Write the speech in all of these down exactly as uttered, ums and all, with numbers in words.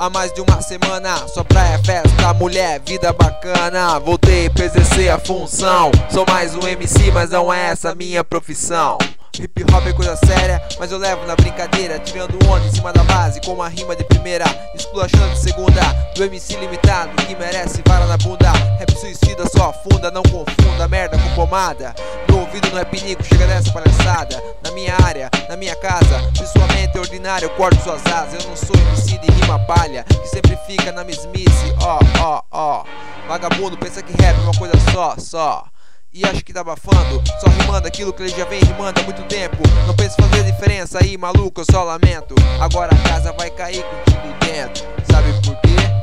há mais de uma semana. Só praia, festa, mulher, vida bacana. Voltei pra exercer a função. Sou mais um M C, mas não é essa a minha profissão. Hip hop é coisa séria, mas eu levo na brincadeira, tirando onda em cima da base com uma rima de primeira, esculachando de segunda, do M C limitado que merece vara na bunda. Rap suicida só afunda, não confunda merda com pomada. Meu ouvido não é pinico, chega nessa palhaçada. Na minha área, na minha casa, se sua mente é ordinária eu corto suas asas. Eu não sou M C de rima palha, que sempre fica na mesmice, ó, ó, ó. Vagabundo pensa que rap é uma coisa só, só e acho que tá abafando, só rimando aquilo que ele já vem rimando há muito tempo. Não penso fazer diferença aí, maluco, eu só lamento. Agora a casa vai cair contigo dentro. Sabe por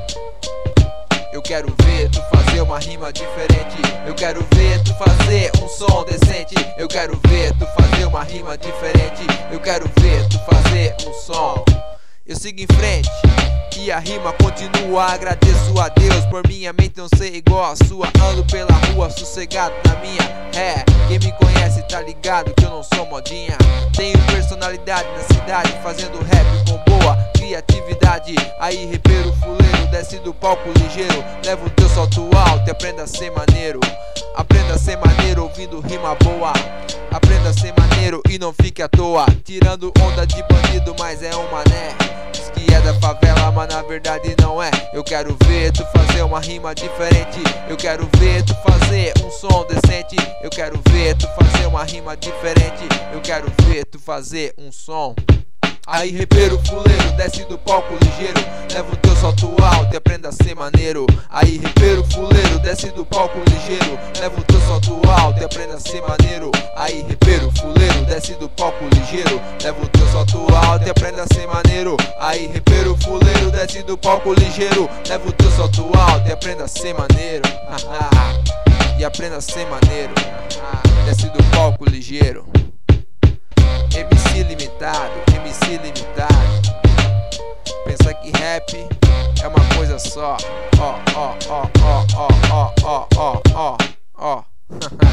quê? Eu quero ver tu fazer uma rima diferente. Eu quero ver tu fazer um som decente. Eu quero ver tu fazer uma rima diferente. Eu quero ver tu fazer um som. Eu sigo em frente e a rima continua. Agradeço a Deus por minha mente não ser igual a sua. Ando pela rua sossegado na minha ré. Quem me conhece tá ligado que eu não sou modinha. Tenho personalidade na cidade, fazendo rap com boa criatividade. Aí repeiro fuleiro, desce do palco ligeiro. Leva o teu salto alto e aprenda a ser maneiro. Aprenda a ser maneiro ouvindo rima boa. Aprenda a ser maneiro e não fique à toa tirando onda de bandido, mas é um mané. Diz que é da favela, mas na verdade não é. Eu quero ver tu fazer uma rima diferente. Eu quero ver tu fazer um som decente. Eu quero ver tu fazer uma rima diferente. Eu quero ver tu fazer um som. Aí repeiro fuleiro, desce do palco ligeiro. Leva o teu salto alto e aprenda a ser maneiro. Aí repeiro fuleiro, desce do palco ligeiro. Leva o teu salto alto e aprenda a ser maneiro. Aí repeiro fuleiro, desce do palco ligeiro. Leva o teu salto alto e aprenda a ser maneiro. Aí repeiro fuleiro, desce do palco ligeiro. Leva o teu salto alto e aprenda a ser maneiro. E aprenda a ser maneiro. Desce do palco ligeiro. M C limitado, M C limitado. Pensa que rap é uma coisa só. Ó, ó, ó, ó, ó, ó, ó, ó, ó, ó.